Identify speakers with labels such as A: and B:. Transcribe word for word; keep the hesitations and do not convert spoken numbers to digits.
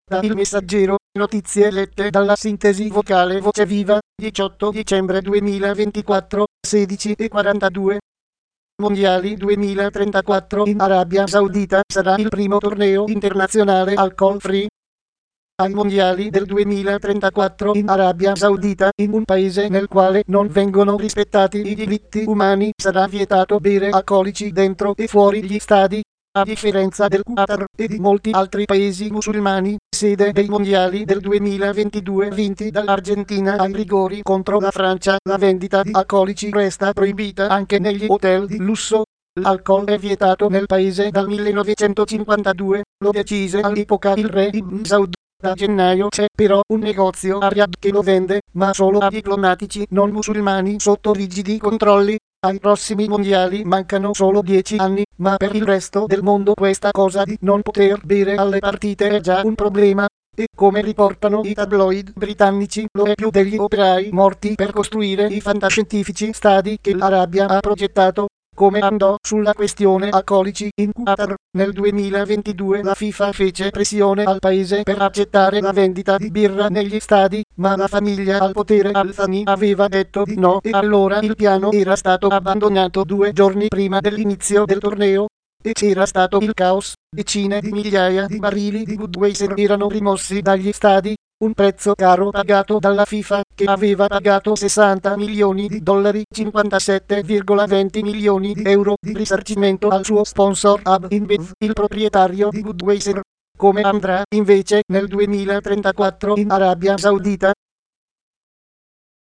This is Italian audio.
A: Da Il Messaggero, notizie lette dalla sintesi vocale Voce Viva, diciotto dicembre duemilaventiquattro, sedici e quarantadue. Mondiali duemilatrentaquattro in Arabia Saudita sarà il primo torneo internazionale alcol free. Ai mondiali del duemilatrentaquattro in Arabia Saudita, in un paese nel quale non vengono rispettati i diritti umani, sarà vietato bere alcolici dentro e fuori gli stadi. A differenza del Qatar e di molti altri paesi musulmani, sede dei mondiali del duemilaventidue vinti dall'Argentina ai rigori contro la Francia, la vendita di alcolici resta proibita anche negli hotel di lusso. L'alcol è vietato nel paese dal millenovecentocinquantadue, lo decise all'epoca il re Ibn Saud. Da gennaio c'è però un negozio a Riyadh che lo vende, ma solo a diplomatici non musulmani sotto rigidi controlli. Ai prossimi mondiali mancano solo dieci anni, ma per il resto del mondo questa cosa di non poter bere alle partite è già un problema. E come riportano i tabloid britannici, lo è più degli operai morti per costruire i fantascientifici stadi che l'Arabia ha progettato. Come andò sulla questione alcolici in Qatar, nel duemilaventidue la FIFA fece pressione al paese per accettare la vendita di birra negli stadi, ma la famiglia al potere Al Thani aveva detto di no e allora il piano era stato abbandonato due giorni prima dell'inizio del torneo. E c'era stato il caos, decine di migliaia di barili di Budweiser erano rimossi dagli stadi. Un prezzo caro pagato dalla FIFA, che aveva pagato sessanta milioni di dollari, cinquantasette virgola venti milioni di euro di risarcimento al suo sponsor Ab InBev, il proprietario di Budweiser. Come andrà invece nel duemilatrentaquattro in Arabia Saudita?